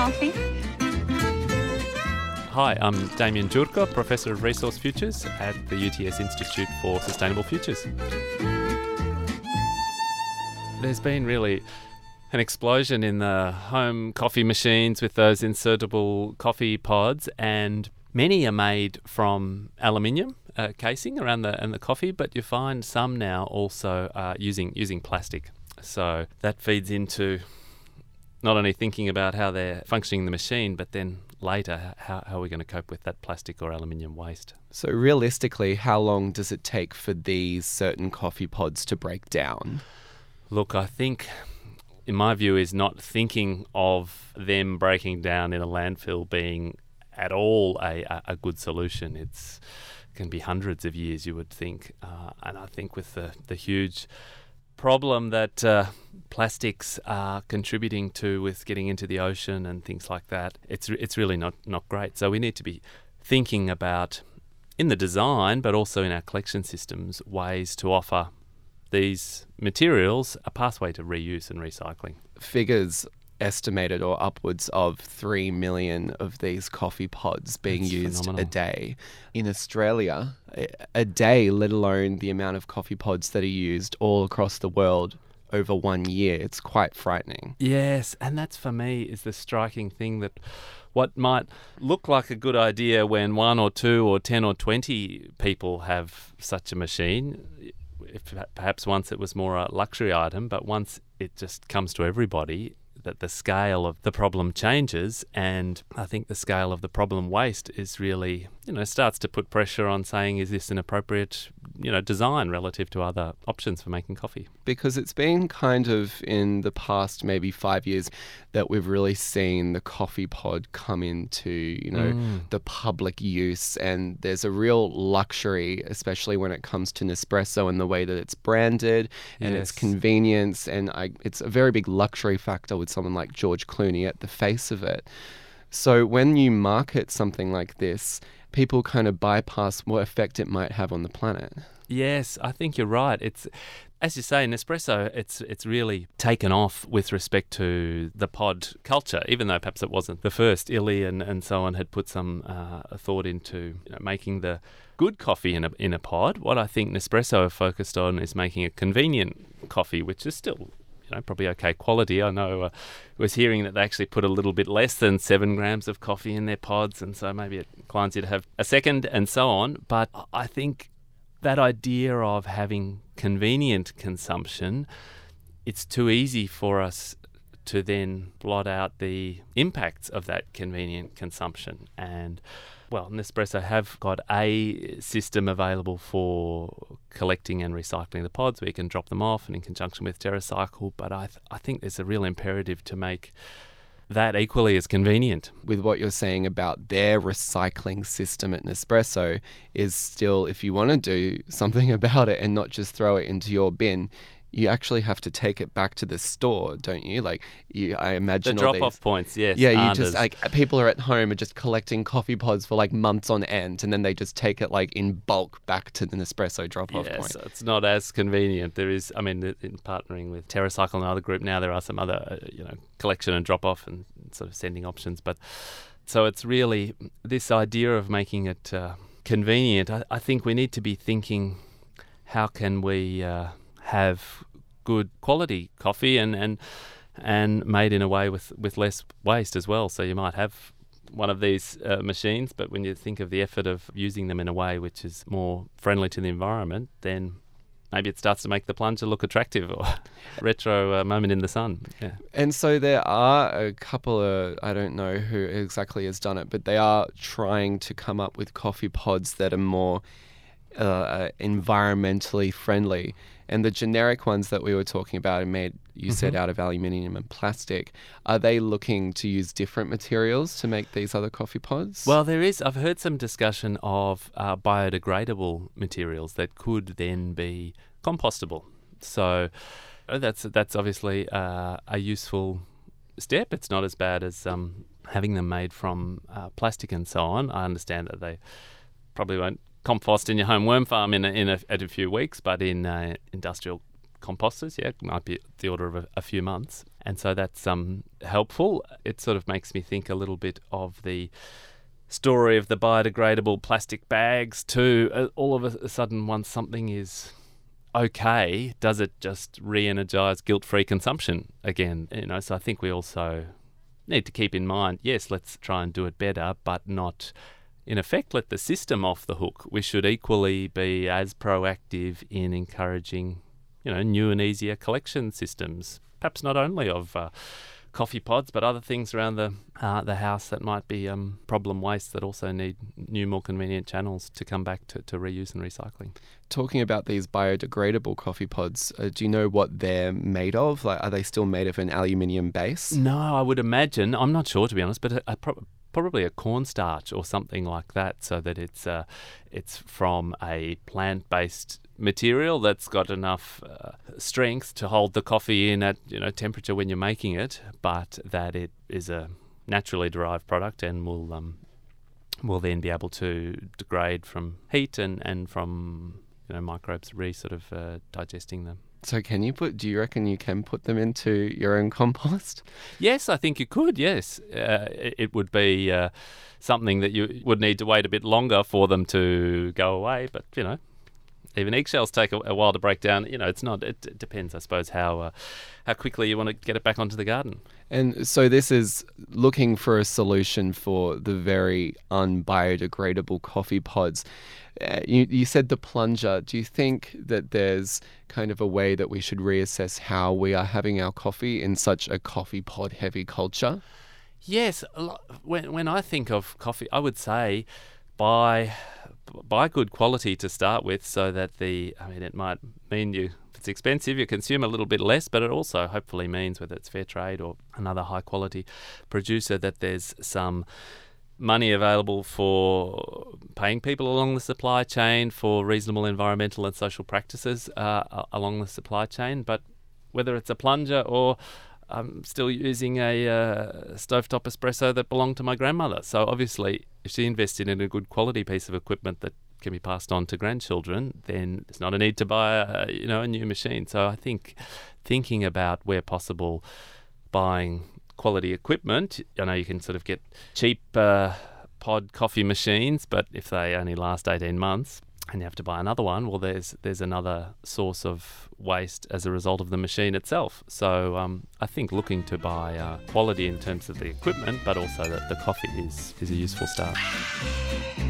coffee? Hi, I'm Damien Jurka, Professor of Resource Futures at the UTS Institute for Sustainable Futures. There's been really an explosion in the home coffee machines with those insertable coffee pods, and many are made from aluminium casing around the coffee, but you find some now also using plastic. So that feeds into not only thinking about how they're functioning in the machine, but then later how are we going to cope with that plastic or aluminium waste. So realistically, how long does it take for these certain coffee pods to break down? Look, I think, in my view, is not thinking of them breaking down in a landfill being at all a good solution. It can be hundreds of years, you would think. And I think with the huge problem that plastics are contributing to with getting into the ocean and things like that, it's really not great. So we need to be thinking about, in the design, but also in our collection systems, ways to offer these materials a pathway to reuse and recycling. Figures estimated or upwards of 3 million of these coffee pods being That's used phenomenal. a day. In Australia, a day, let alone the amount of coffee pods that are used all across the world over 1 year. It's quite frightening. Yes, and that's, for me, is the striking thing, that what might look like a good idea when 1 or 2 or 10 or 20 people have such a machine, if perhaps once it was more a luxury item, but once it just comes to everybody, that the scale of the problem changes. And I think the scale of the problem waste is really, starts to put pressure on saying, is this an appropriate, design relative to other options for making coffee? Because it's been kind of in the past maybe 5 years that we've really seen the coffee pod come into, the public use. And there's a real luxury, especially when it comes to Nespresso and the way that it's branded and its convenience. And it's a very big luxury factor with someone like George Clooney at the face of it. So when you market something like this, people kind of bypass what effect it might have on the planet. Yes, I think you're right. It's, as you say, Nespresso, it's really taken off with respect to the pod culture, even though perhaps it wasn't the first. Illy and so on had put some thought into making the good coffee in a pod. What I think Nespresso have focused on is making a convenient coffee, which is still probably okay quality. I know I was hearing that they actually put a little bit less than 7 grams of coffee in their pods, and so maybe it inclines you to have a second and so on. But I think that idea of having convenient consumption, it's too easy for us to then blot out the impacts of that convenient consumption. And Nespresso have got a system available for collecting and recycling the pods where you can drop them off, and in conjunction with TerraCycle. But I think there's a real imperative to make that equally as convenient. With what you're saying about their recycling system at Nespresso, is still, if you want to do something about it and not just throw it into your bin, you actually have to take it back to the store, don't you? I imagine the drop-off points, yes. Yeah, you just people are at home and just collecting coffee pods for months on end, and then they just take it in bulk back to the Nespresso drop-off point. Yes, it's not as convenient. There is, in partnering with TerraCycle and another group now, there are some other, collection and drop-off and sort of sending options. But so it's really this idea of making it convenient. I think we need to be thinking, how can we have good quality coffee and made in a way with less waste as well. So you might have one of these machines, but when you think of the effort of using them in a way which is more friendly to the environment, then maybe it starts to make the plunger look attractive, or retro moment in the sun. Yeah. And so there are a couple of, I don't know who exactly has done it, but they are trying to come up with coffee pods that are more environmentally friendly. And the generic ones that we were talking about are made, you said, out of aluminium and plastic. Are they looking to use different materials to make these other coffee pods? Well, there is. I've heard some discussion of biodegradable materials that could then be compostable. So that's obviously a useful step. It's not as bad as having them made from plastic and so on. I understand that they probably won't compost in your home worm farm in a few weeks, but in industrial composters, it might be the order of a few months. And so that's helpful. It sort of makes me think a little bit of the story of the biodegradable plastic bags too. All of a sudden, once something is okay, does it just re-energize guilt-free consumption again? So I think we also need to keep in mind, yes, let's try and do it better, but not, in effect, let the system off the hook. We should equally be as proactive in encouraging, new and easier collection systems, perhaps not only of coffee pods, but other things around the house that might be problem waste that also need new, more convenient channels to come back to reuse and recycling. Talking about these biodegradable coffee pods, do you know what they're made of? Like, are they still made of an aluminium base? No, I would imagine. I'm not sure, to be honest, but probably a cornstarch or something like that, so that it's from a plant-based material that's got enough strength to hold the coffee in at temperature when you're making it, but that it is a naturally derived product and will then be able to degrade from heat and from microbes digesting them. So do you reckon you can put them into your own compost? Yes, I think you could, yes. It would be something that you would need to wait a bit longer for them to go away, but even eggshells take a while to break down. It depends, I suppose, how quickly you want to get it back onto the garden. And so this is looking for a solution for the very unbiodegradable coffee pods. You said the plunger. Do you think that there's kind of a way that we should reassess how we are having our coffee in such a coffee pod heavy culture? Yes. When I think of coffee, I would say buy good quality to start with, so that it might mean if it's expensive, you consume a little bit less, but it also hopefully means, whether it's fair trade or another high quality producer, that there's some money available for paying people along the supply chain for reasonable environmental and social practices along the supply chain. But whether it's a plunger or I'm still using a stovetop espresso that belonged to my grandmother. So obviously, if she invested in a good quality piece of equipment that can be passed on to grandchildren, then there's not a need to buy a new machine. So I think thinking about, where possible, buying quality equipment. I know you can sort of get cheap pod coffee machines, but if they only last 18 months and you have to buy another one, well, there's another source of waste as a result of the machine itself. So I think looking to buy quality in terms of the equipment, but also that the coffee is a useful start.